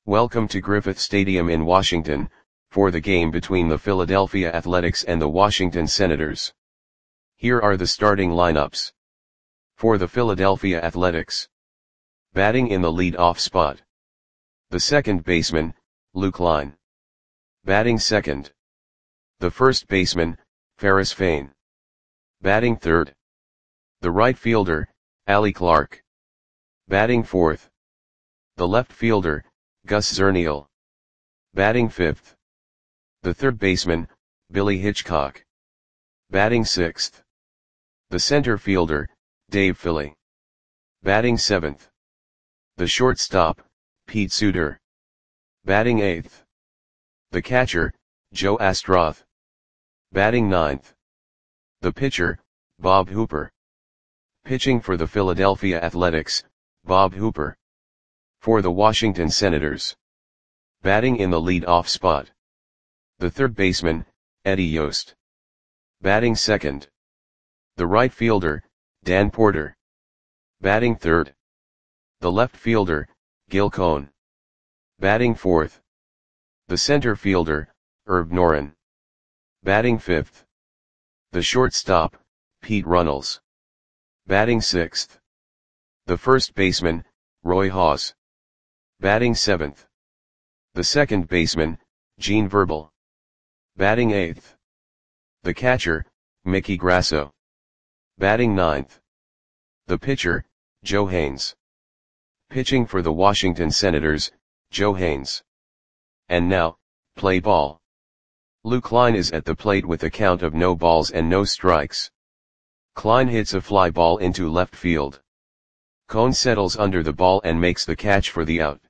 Welcome to Griffith Stadium in Washington, for the game between the Philadelphia Athletics and the Washington Senators. Here are the starting lineups. For the Philadelphia Athletics. Batting in the lead-off spot. The second baseman, Luke Line. Batting second. The first baseman, Ferris Fain. Batting third. The right fielder, Allie Clark. Batting fourth. The left fielder, Gus Zernial. Batting fifth. The third baseman, Billy Hitchcock. Batting sixth. The center fielder, Dave Philly. Batting seventh. The shortstop, Pete Suter. Batting eighth. The catcher, Joe Astroth. Batting ninth. The pitcher, Bob Hooper. Pitching for the Philadelphia Athletics, Bob Hooper. For the Washington Senators. Batting in the lead-off spot. The third baseman, Eddie Yost. Batting second. The right fielder, Dan Porter. Batting third. The left fielder, Gil Cohn. Batting fourth. The center fielder, Herb Noren. Batting fifth. The shortstop, Pete Runnels. Batting sixth. The first baseman, Roy Haas. Batting seventh. The second baseman, Gene Verbal. Batting eighth. The catcher, Mickey Grasso. Batting ninth. The pitcher, Joe Haynes. Pitching for the Washington Senators, Joe Haynes. And now, play ball. Luke Line is at the plate with a count of no balls and no strikes. Klein hits a fly ball into left field. Cohn settles under the ball and makes the catch for the out.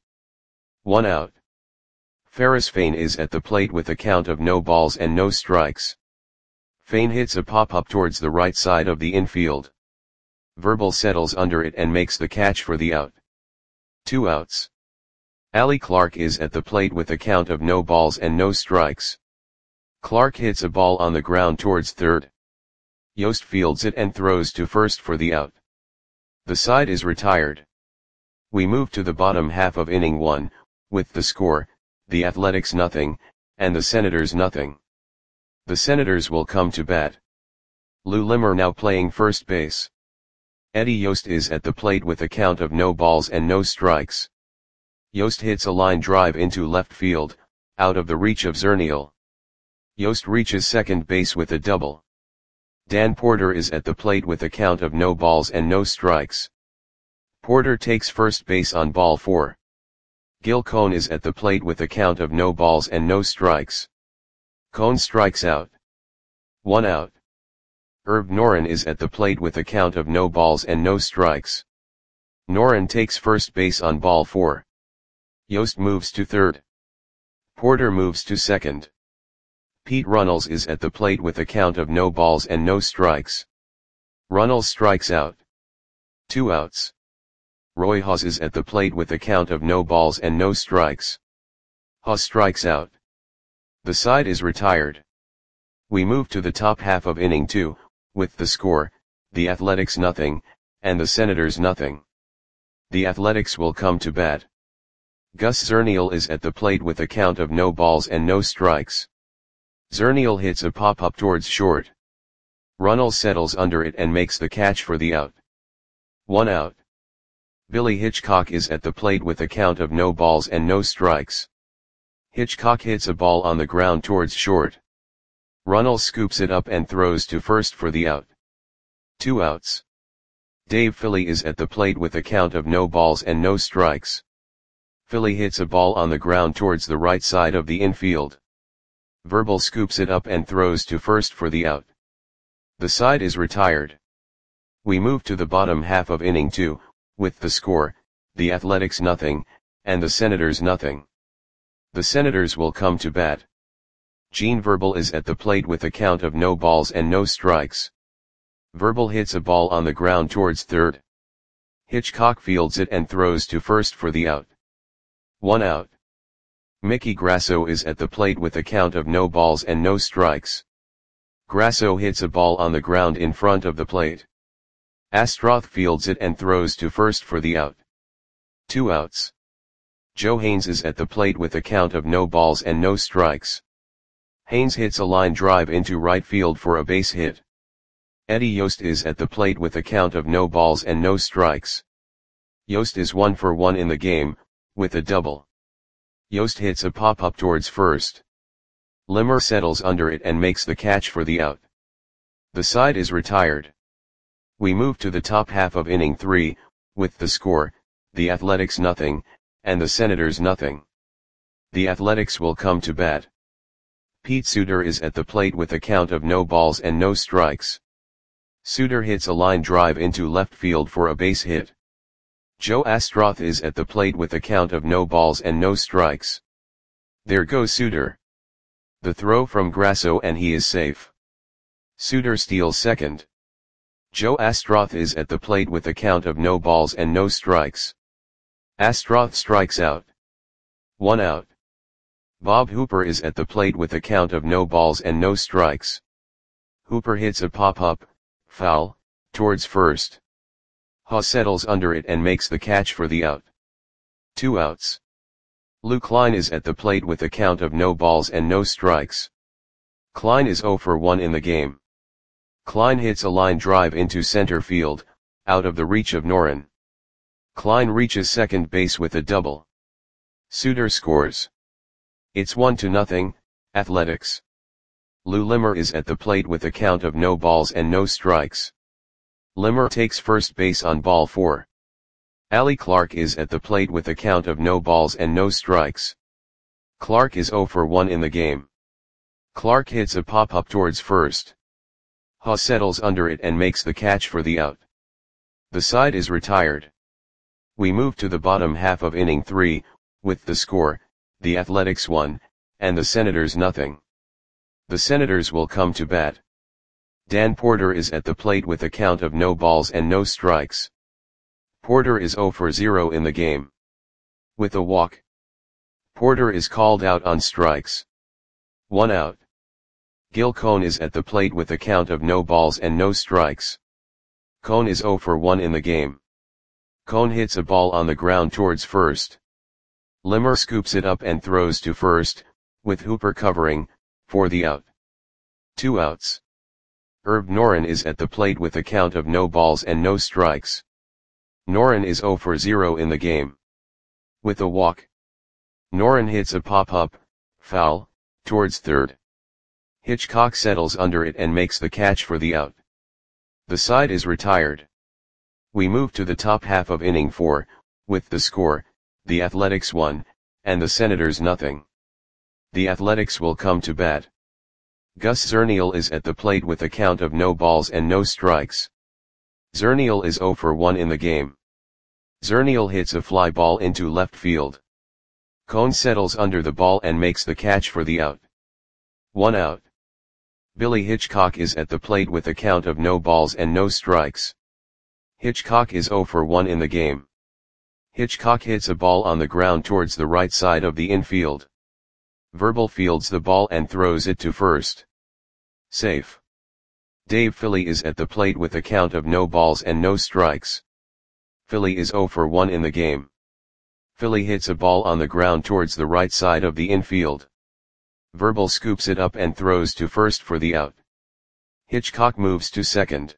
1 out. Ferris Fain is at the plate with a count of no balls and no strikes. Fain hits a pop-up towards the right side of the infield. Verbal settles under it and makes the catch for the out. 2 outs. Allie Clark is at the plate with a count of no balls and no strikes. Clark hits a ball on the ground towards third. Yost fields it and throws to first for the out. The side is retired. We move to the bottom half of inning 1, with the score, the Athletics nothing, and the Senators nothing. The Senators will come to bat. Lou Limmer now playing first base. Eddie Yost is at the plate with a count of no balls and no strikes. Yost hits a line drive into left field, out of the reach of Zernial. Yost reaches second base with a double. Dan Porter is at the plate with a count of no balls and no strikes. Porter takes first base on ball 4. Gil Cohn is at the plate with a count of no balls and no strikes. Cohn strikes out. 1 out. Herb Noren is at the plate with a count of no balls and no strikes. Noren takes first base on ball 4. Yost moves to third. Porter moves to second. Pete Runnels is at the plate with a count of no balls and no strikes. Runnels strikes out. 2 outs. Roy Haas is at the plate with a count of no balls and no strikes. Haas strikes out. The side is retired. We move to the top half of inning 2, with the score, the Athletics nothing, and the Senators nothing. The Athletics will come to bat. Gus Zernial is at the plate with a count of no balls and no strikes. Zernial hits a pop-up towards short. Runnels settles under it and makes the catch for the out. 1 out. Billy Hitchcock is at the plate with a count of no balls and no strikes. Hitchcock hits a ball on the ground towards short. Runnels scoops it up and throws to first for the out. 2 outs. Dave Philly is at the plate with a count of no balls and no strikes. Philly hits a ball on the ground towards the right side of the infield. Verbal scoops it up and throws to first for the out. The side is retired. We move to the bottom half of inning 2, with the score, the Athletics nothing, and the Senators nothing. The Senators will come to bat. Gene Verbal is at the plate with a count of no balls and no strikes. Verbal hits a ball on the ground towards third. Hitchcock fields it and throws to first for the out. 1 out. Mickey Grasso is at the plate with a count of no balls and no strikes. Grasso hits a ball on the ground in front of the plate. Astroth fields it and throws to first for the out. 2 outs. Joe Haynes is at the plate with a count of no balls and no strikes. Haynes hits a line drive into right field for a base hit. Eddie Yost is at the plate with a count of no balls and no strikes. Yost is 1 for 1 in the game, with a double. Yost hits a pop-up towards first. Limmer settles under it and makes the catch for the out. The side is retired. We move to the top half of inning 3, with the score, the Athletics nothing, and the Senators nothing. The Athletics will come to bat. Pete Suter is at the plate with a count of no balls and no strikes. Suter hits a line drive into left field for a base hit. Joe Astroth is at the plate with a count of no balls and no strikes. There goes Suter. The throw from Grasso and he is safe. Suter steals second. Joe Astroth is at the plate with a count of no balls and no strikes. Astroth strikes out. 1 out. Bob Hooper is at the plate with a count of no balls and no strikes. Hooper hits a pop-up, foul, towards first. Haw settles under it and makes the catch for the out. 2 outs. Lou Klein is at the plate with a count of no balls and no strikes. Klein is 0 for 1 in the game. Klein hits a line drive into center field, out of the reach of Noren. Klein reaches second base with a double. Suter scores. It's 1-0, Athletics. Lou Limmer is at the plate with a count of no balls and no strikes. Limmer takes first base on ball 4. Allie Clark is at the plate with a count of no balls and no strikes. Clark is 0 for 1 in the game. Clark hits a pop-up towards first. Haw settles under it and makes the catch for the out. The side is retired. We move to the bottom half of inning 3, with the score, the Athletics 1, and the Senators nothing. The Senators will come to bat. Dan Porter is at the plate with a count of no balls and no strikes. Porter is 0 for 0 in the game. With a walk. Porter is called out on strikes. 1 out. Gil Cohn is at the plate with a count of no balls and no strikes. Cohn is 0 for 1 in the game. Cohn hits a ball on the ground towards first. Limmer scoops it up and throws to first, with Hooper covering, for the out. 2 outs. Herb Noren is at the plate with a count of no balls and no strikes. Noren is 0 for 0 in the game. With a walk. Noren hits a pop-up, foul, towards third. Hitchcock settles under it and makes the catch for the out. The side is retired. We move to the top half of inning 4, with the score, the Athletics 1, and the Senators nothing. The Athletics will come to bat. Gus Zernial is at the plate with a count of no balls and no strikes. Zernial is 0 for 1 in the game. Zernial hits a fly ball into left field. Cohn settles under the ball and makes the catch for the out. 1 out. Billy Hitchcock is at the plate with a count of no balls and no strikes. Hitchcock is 0 for 1 in the game. Hitchcock hits a ball on the ground towards the right side of the infield. Verbal fields the ball and throws it to first. Safe. Dave Philly is at the plate with a count of no balls and no strikes. Philly is 0 for 1 in the game. Philly hits a ball on the ground towards the right side of the infield. Verbal scoops it up and throws to first for the out. Hitchcock moves to second.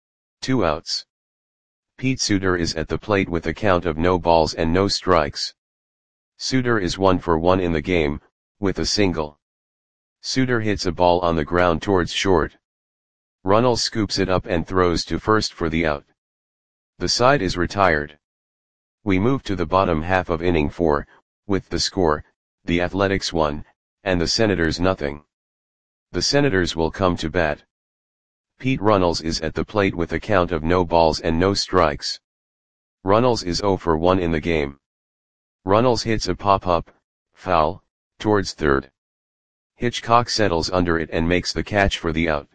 2 outs. Pete Suter is at the plate with a count of no balls and no strikes. Suter is 1 for 1 in the game, with a single. Suter hits a ball on the ground towards short. Runnels scoops it up and throws to first for the out. The side is retired. We move to the bottom half of inning 4, with the score, the Athletics 1, and the Senators nothing. The Senators will come to bat. Pete Runnels is at the plate with a count of no balls and no strikes. Runnels is 0 for 1 in the game. Runnels hits a pop-up, foul, towards third. Hitchcock settles under it and makes the catch for the out.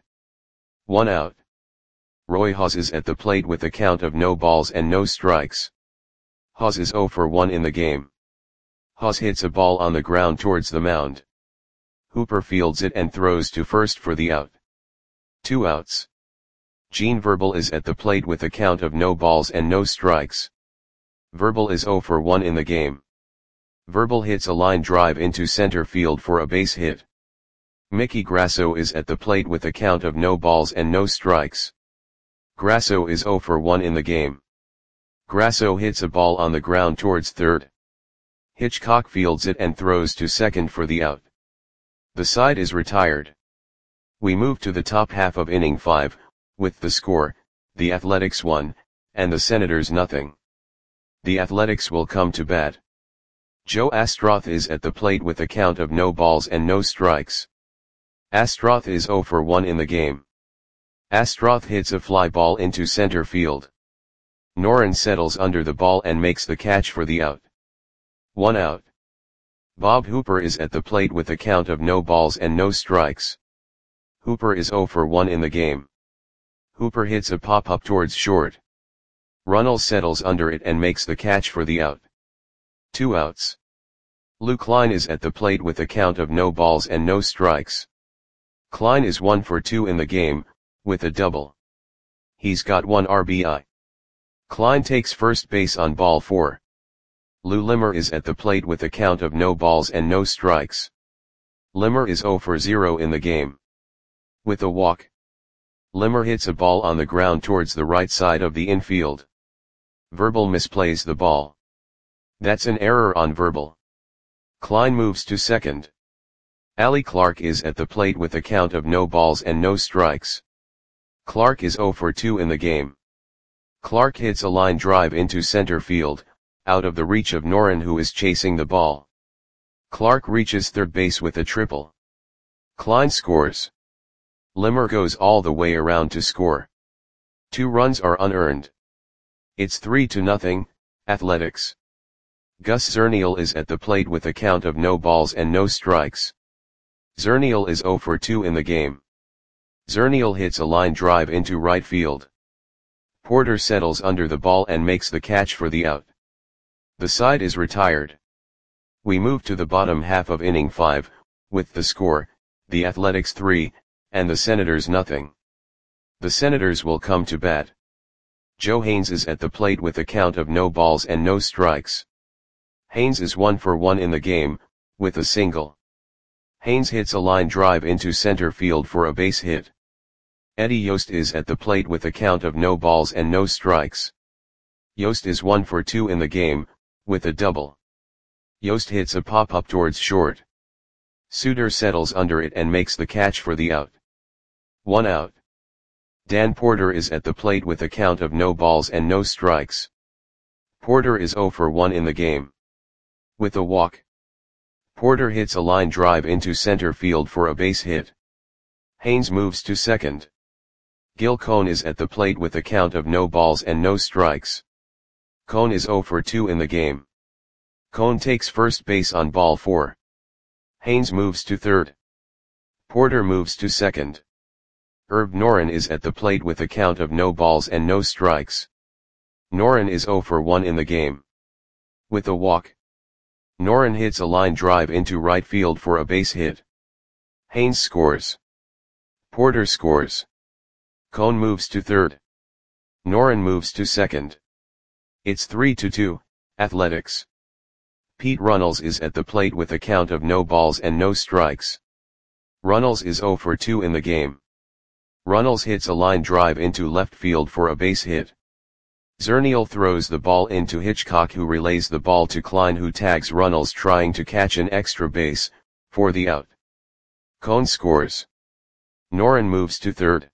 1 out. Roy Haas is at the plate with a count of no balls and no strikes. Haas is 0 for 1 in the game. Haas hits a ball on the ground towards the mound. Hooper fields it and throws to first for the out. 2 outs. Gene Verbal is at the plate with a count of no balls and no strikes. Verbal is 0 for 1 in the game. Verbal hits a line drive into center field for a base hit. Mickey Grasso is at the plate with a count of no balls and no strikes. Grasso is 0 for 1 in the game. Grasso hits a ball on the ground towards third. Hitchcock fields it and throws to second for the out. The side is retired. We move to the top half of inning 5, with the score, the Athletics 1, and the Senators nothing. The Athletics will come to bat. Joe Astroth is at the plate with a count of no balls and no strikes. Astroth is 0 for 1 in the game. Astroth hits a fly ball into center field. Noren settles under the ball and makes the catch for the out. 1 out. Bob Hooper is at the plate with a count of no balls and no strikes. Hooper is 0 for 1 in the game. Hooper hits a pop-up towards short. Runnels settles under it and makes the catch for the out. 2 outs. Lou Klein is at the plate with a count of no balls and no strikes. Klein is 1 for 2 in the game, with a double. He's got 1 RBI. Klein takes first base on ball 4. Lou Limmer is at the plate with a count of no balls and no strikes. Limmer is 0 for 0 in the game. With a walk. Limmer hits a ball on the ground towards the right side of the infield. Verbal misplays the ball. That's an error on Verbal. Klein moves to second. Ali Clark is at the plate with a count of no balls and no strikes. Clark is 0 for 2 in the game. Clark hits a line drive into center field, out of the reach of Noren who is chasing the ball. Clark reaches third base with a triple. Klein scores. Limmer goes all the way around to score. 2 runs are unearned. It's 3-0, Athletics. Gus Zernial is at the plate with a count of no balls and no strikes. Zernial is 0 for 2 in the game. Zernial hits a line drive into right field. Porter settles under the ball and makes the catch for the out. The side is retired. We move to the bottom half of inning 5, with the score, the Athletics 3, and the Senators nothing. The Senators will come to bat. Joe Haynes is at the plate with a count of no balls and no strikes. Haynes is 1 for 1 in the game, with a single. Haynes hits a line drive into center field for a base hit. Eddie Yost is at the plate with a count of no balls and no strikes. Yost is 1 for 2 in the game, with a double. Yost hits a pop-up towards short. Suter settles under it and makes the catch for the out. 1 out. Dan Porter is at the plate with a count of no balls and no strikes. Porter is 0 for 1 in the game. With a walk. Porter hits a line drive into center field for a base hit. Haynes moves to second. Gil Cohn is at the plate with a count of no balls and no strikes. Cohn is 0 for 2 in the game. Cohn takes first base on ball 4. Haynes moves to third. Porter moves to second. Herb Noren is at the plate with a count of no balls and no strikes. Noren is 0 for 1 in the game. With a walk. Noren hits a line drive into right field for a base hit. Haynes scores. Porter scores. Cohn moves to third. Noren moves to second. It's 3-2, Athletics. Pete Runnels is at the plate with a count of no balls and no strikes. Runnels is 0 for 2 in the game. Runnels hits a line drive into left field for a base hit. Zernial throws the ball into Hitchcock who relays the ball to Klein who tags Runnels trying to catch an extra base, for the out. Cohn scores. Noren moves to third.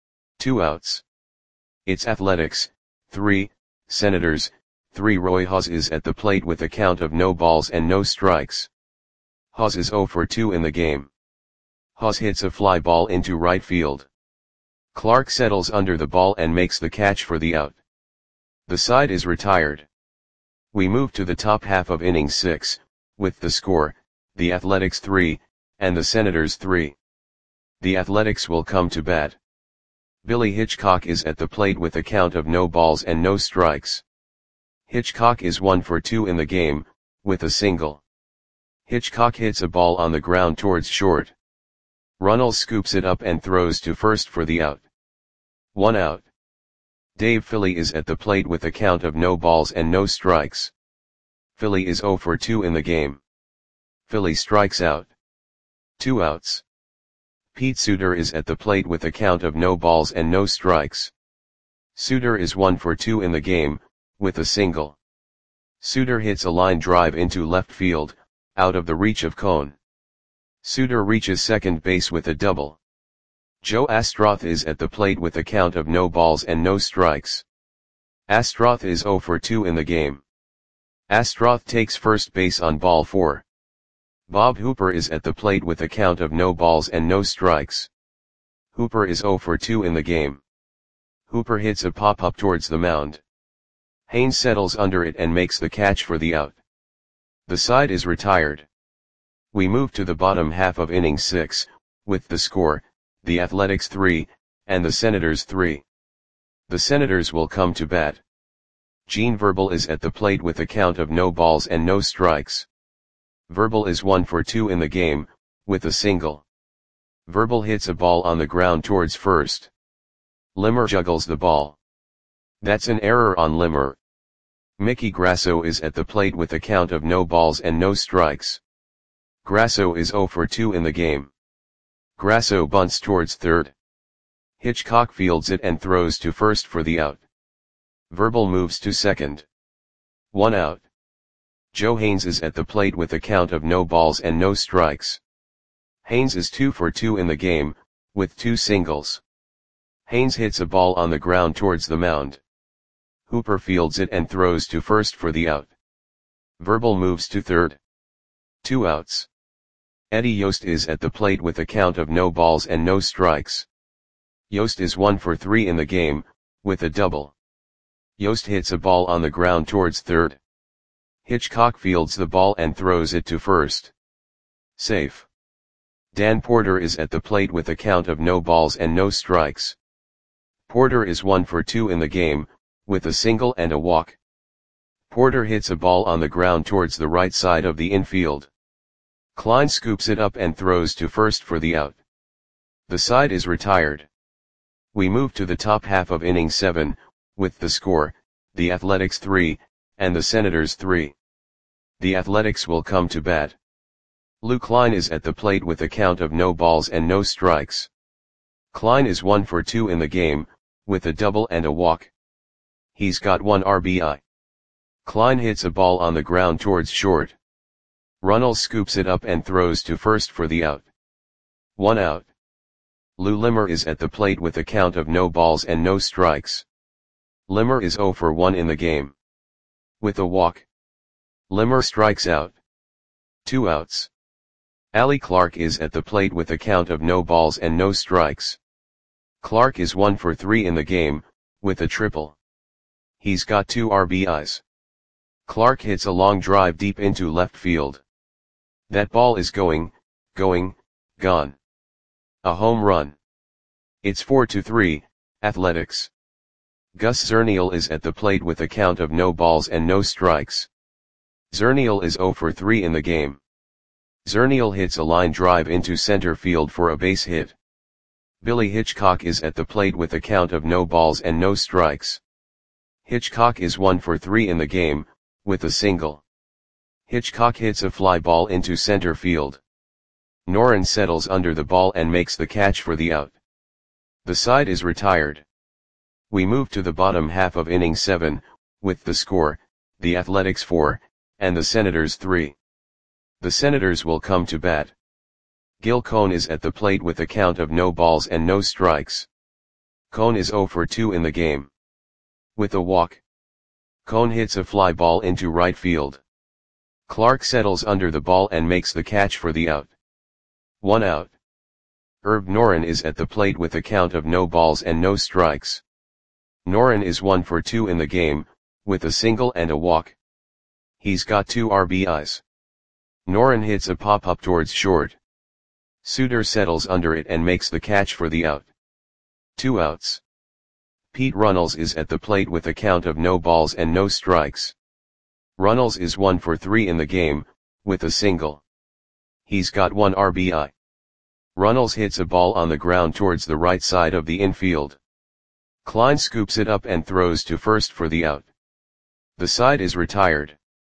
2 outs. It's Athletics, 3, Senators, 3. Roy Haas is at the plate with a count of no balls and no strikes. Haas is 0 for 2 in the game. Haas hits a fly ball into right field. Clark settles under the ball and makes the catch for the out. The side is retired. We move to the top half of inning 6, with the score, the Athletics 3, and the Senators 3. The Athletics will come to bat. Billy Hitchcock is at the plate with a count of no balls and no strikes. Hitchcock is 1 for 2 in the game, with a single. Hitchcock hits a ball on the ground towards short. Runnels scoops it up and throws to first for the out. 1 out. Dave Philly is at the plate with a count of no balls and no strikes. Philly is 0 for 2 in the game. Philly strikes out. 2 outs. Pete Suter is at the plate with a count of no balls and no strikes. Suter is 1 for 2 in the game, with a single. Suter hits a line drive into left field, out of the reach of Cone. Suter reaches second base with a double. Joe Astroth is at the plate with a count of no balls and no strikes. Astroth is 0 for 2 in the game. Astroth takes first base on ball 4. Bob Hooper is at the plate with a count of no balls and no strikes. Hooper is 0 for 2 in the game. Hooper hits a pop-up towards the mound. Haynes settles under it and makes the catch for the out. The side is retired. We move to the bottom half of inning 6, with the score, the Athletics 3, and the Senators 3. The Senators will come to bat. Gene Verbal is at the plate with a count of no balls and no strikes. Verbal is 1 for 2 in the game, with a single. Verbal hits a ball on the ground towards first. Limmer juggles the ball. That's an error on Limmer. Mickey Grasso is at the plate with a count of no balls and no strikes. Grasso is 0 for 2 in the game. Grasso bunts towards third. Hitchcock fields it and throws to first for the out. Verbal moves to second. 1 out. Joe Haynes is at the plate with a count of no balls and no strikes. Haynes is 2 for 2 in the game, with 2 singles. Haynes hits a ball on the ground towards the mound. Hooper fields it and throws to first for the out. Verbal moves to third. 2 outs. Eddie Yost is at the plate with a count of no balls and no strikes. Yost is 1 for 3 in the game, with a double. Yost hits a ball on the ground towards third. Hitchcock fields the ball and throws it to first. Safe. Dan Porter is at the plate with a count of no balls and no strikes. Porter is 1 for 2 in the game, with a single and a walk. Porter hits a ball on the ground towards the right side of the infield. Klein scoops it up and throws to first for the out. The side is retired. We move to the top half of inning 7, with the score, the Athletics 3, and the Senators 3. The Athletics will come to bat. Lou Klein is at the plate with a count of no balls and no strikes. Klein is 1 for 2 in the game, with a double and a walk. He's got 1 RBI. Klein hits a ball on the ground towards short. Runnels scoops it up and throws to first for the out. 1 out. Lou Limmer is at the plate with a count of no balls and no strikes. Limmer is 0 for 1 in the game. With a walk. Limmer strikes out. 2 outs. Allie Clark is at the plate with a count of no balls and no strikes. Clark is 1 for 3 in the game, with a triple. He's got 2 RBIs. Clark hits a long drive deep into left field. That ball is gone. A home run. It's 4-3, Athletics. Gus Zernial is at the plate with a count of no balls and no strikes. Zernial is 0 for 3 in the game. Zernial hits a line drive into center field for a base hit. Billy Hitchcock is at the plate with a count of no balls and no strikes. Hitchcock is 1 for 3 in the game, with a single. Hitchcock hits a fly ball into center field. Noren settles under the ball and makes the catch for the out. The side is retired. We move to the bottom half of inning 7, with the score, the Athletics 4, and the Senators 3. The Senators will come to bat. Gil Cone is at the plate with a count of no balls and no strikes. Cone is 0 for 2 in the game. With a walk. Cone hits a fly ball into right field. Clark settles under the ball and makes the catch for the out. 1 out. Herb Noren is at the plate with a count of no balls and no strikes. Noren is 1 for 2 in the game, with a single and a walk. He's got 2 RBIs. Noren hits a pop-up towards short. Suter settles under it and makes the catch for the out. 2 outs. Pete Runnels is at the plate with a count of no balls and no strikes. Runnels is 1 for 3 in the game, with a single. He's got 1 RBI. Runnels hits a ball on the ground towards the right side of the infield. Klein scoops it up and throws to first for the out. The side is retired.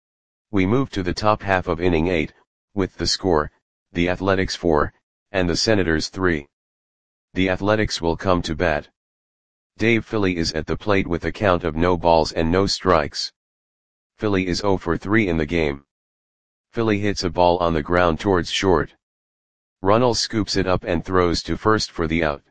We move to the top half of inning 8, with the score, the Athletics 4, and the Senators 3. The Athletics will come to bat. Dave Philly is at the plate with a count of no balls and no strikes. Philly is 0 for 3 in the game. Philly hits a ball on the ground towards short. Runnels scoops it up and throws to first for the out.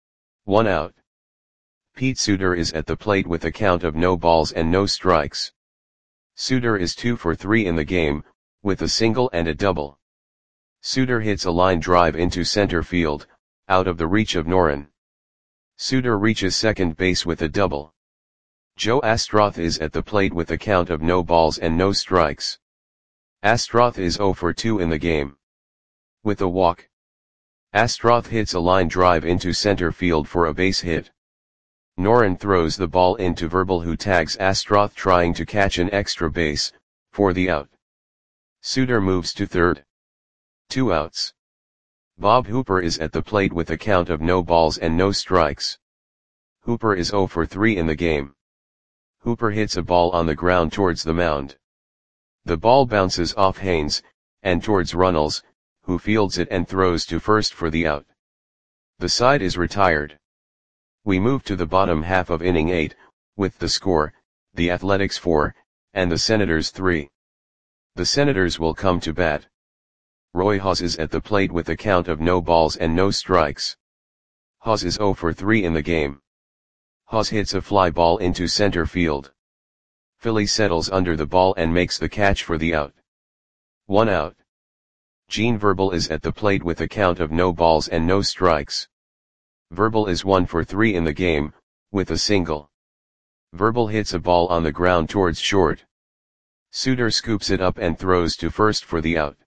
1 out. Pete Suter is at the plate with a count of no balls and no strikes. Suter is 2 for 3 in the game, with a single and a double. Suter hits a line drive into center field, out of the reach of Noren. Suter reaches second base with a double. Joe Astroth is at the plate with a count of no balls and no strikes. Astroth is 0 for 2 in the game. With a walk. Astroth hits a line drive into center field for a base hit. Noren throws the ball into Verbal, who tags Astroth trying to catch an extra base, for the out. Suter moves to third. 2 outs. Bob Hooper is at the plate with a count of no balls and no strikes. Hooper is 0 for 3 in the game. Hooper hits a ball on the ground towards the mound. The ball bounces off Haynes, and towards Runnels, who fields it and throws to first for the out. The side is retired. We move to the bottom half of inning 8, with the score, the Athletics 4, and the Senators 3. The Senators will come to bat. Roy Haas is at the plate with a count of no balls and no strikes. Haas is 0 for 3 in the game. Haas hits a fly ball into center field. Philly settles under the ball and makes the catch for the out. 1 out. Gene Verbal is at the plate with a count of no balls and no strikes. Verbal is 1 for 3 in the game, with a single. Verbal hits a ball on the ground towards short. Suter scoops it up and throws to first for the out.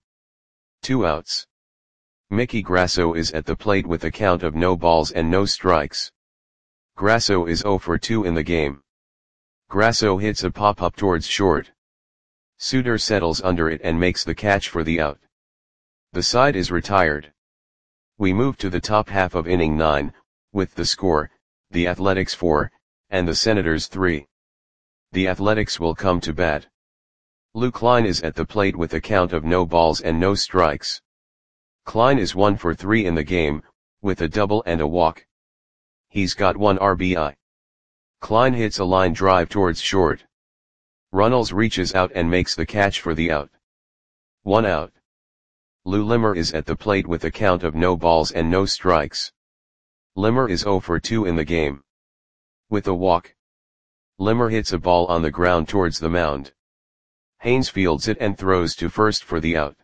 2 outs. Mickey Grasso is at the plate with a count of no balls and no strikes. Grasso is 0 for 2 in the game. Grasso hits a pop-up towards short. Suter settles under it and makes the catch for the out. The side is retired. We move to the top half of inning 9, with the score, the Athletics 4, and the Senators 3. The Athletics will come to bat. Lou Klein is at the plate with a count of no balls and no strikes. Klein is 1 for 3 in the game, with a double and a walk. He's got 1 RBI. Klein hits a line drive towards short. Runnels reaches out and makes the catch for the out. 1 out. Lou Limmer is at the plate with a count of no balls and no strikes. Limmer is 0 for 2 in the game. With a walk. Limmer hits a ball on the ground towards the mound. Haynes fields it and throws to first for the out.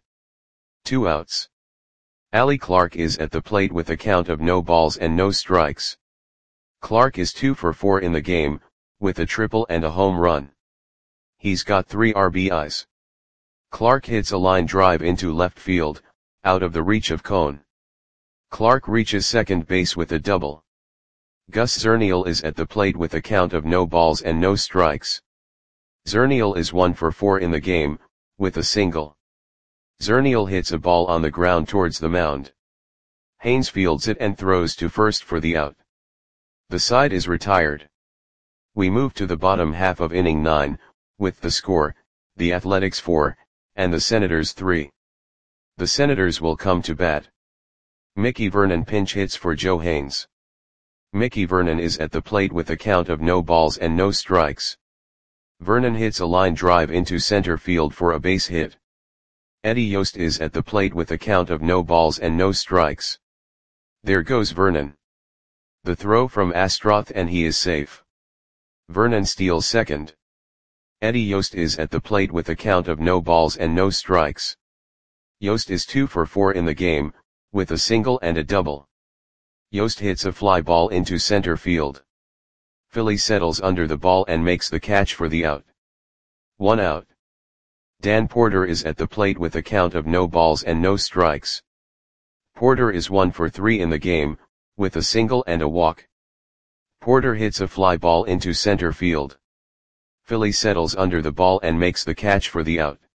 2 outs. Allie Clark is at the plate with a count of no balls and no strikes. Clark is 2 for 4 in the game, with a triple and a home run. He's got 3 RBIs. Clark hits a line drive into left field, out of the reach of Cone. Clark reaches second base with a double. Gus Zernial is at the plate with a count of no balls and no strikes. Zernial is 1 for 4 in the game, with a single. Zernial hits a ball on the ground towards the mound. Haynes fields it and throws to first for the out. The side is retired. We move to the bottom half of inning 9, with the score, the Athletics 4, and the Senators 3. The Senators will come to bat. Mickey Vernon pinch hits for Joe Haynes. Mickey Vernon is at the plate with a count of no balls and no strikes. Vernon hits a line drive into center field for a base hit. Eddie Yost is at the plate with a count of no balls and no strikes. There goes Vernon. The throw from Astroth and he is safe. Vernon steals second. Eddie Yost is at the plate with a count of no balls and no strikes. Yost is 2 for 4 in the game, with a single and a double. Yost hits a fly ball into center field. Philly settles under the ball and makes the catch for the out. 1 out. Dan Porter is at the plate with a count of no balls and no strikes. Porter is 1 for 3 in the game, with a single and a walk. Porter hits a fly ball into center field. Philly settles under the ball and makes the catch for the out.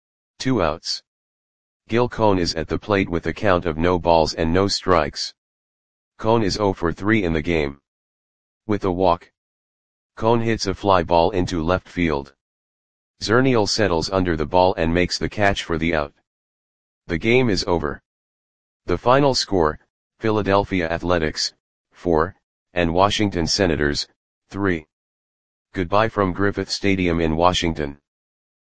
2 outs. Gil Cone is at the plate with a count of no balls and no strikes. Cone is 0 for 3 in the game. With a walk. Cone hits a fly ball into left field. Zernial settles under the ball and makes the catch for the out. The game is over. The final score, Philadelphia Athletics, 4, and Washington Senators, 3. Goodbye from Griffith Stadium in Washington.